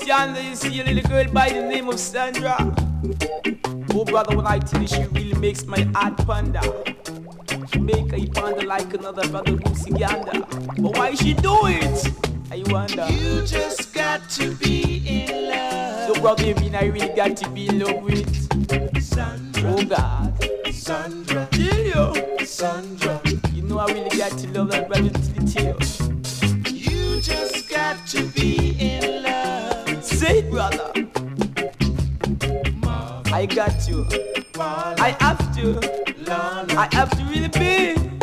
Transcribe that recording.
yonder you see a little girl by the name of Sandra. Oh brother, when I tell you, she really makes my heart ponder. Make her ponder like another brother Goosey Gander. But why she do it? I wonder. You just got to be in love. So brother, you mean I really got to be in love with Sandra. Oh God, Sandra. kill you, Sandra. You know I really got to love that brother to the tail. You just got to be in love. Say it, brother. I got you. Marla. I have to. Lana. I have to really be.